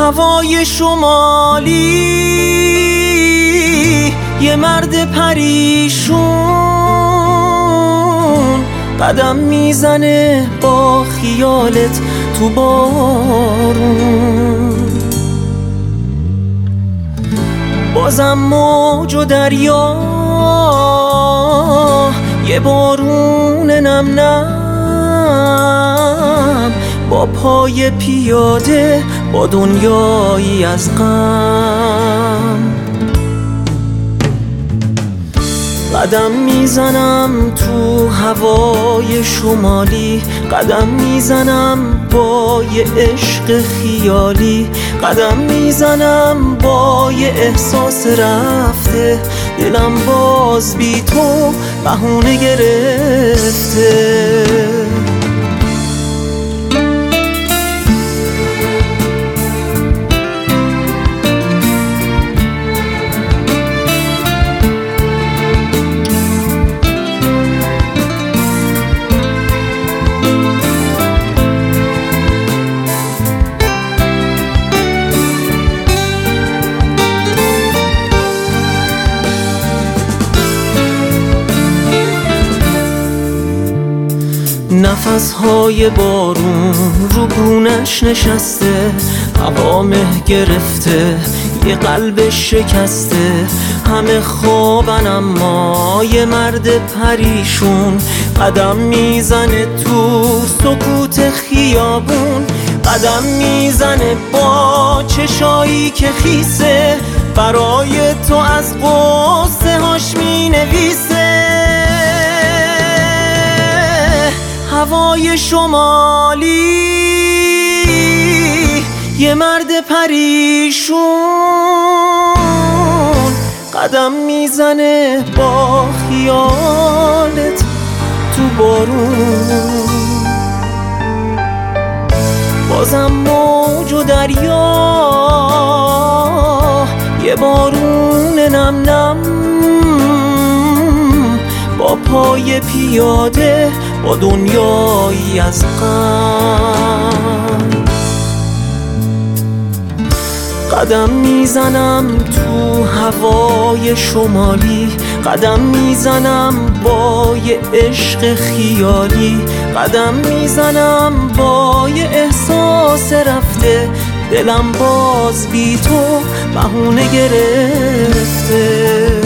هوای شمالی یه مرد پریشون قدم میزنه با خیالت تو بارون. بازم موج و دریا یه بارون نم نم با پای پیاده با دنیایی از غم. قدم میزنم تو هوای شمالی، قدم میزنم با یه عشق خیالی، قدم میزنم با یه احساس رفته، دلم باز بی تو بهونه گرفته. نفس‌های بارون رو گونش نشسته، هوا مه گرفته، یه قلب شکسته، همه خوابن اما یه مرد پریشون قدم میزنه تو سکوت خیابون، قدم میزنه با چشایی که خیسه، برای تو از قصه هاش مینویسه. هوای شمالی یه مرد پریشون قدم میزنه با خیالت تو بارون. بازم موج و دریا یه بارون نم نم با پای پیاده با دنیایی از غم. قدم میزنم تو هوای شمالی، قدم میزنم با یه عشق خیالی، قدم میزنم با یه احساس رفته، دلم باز بی تو بهونه گرفته.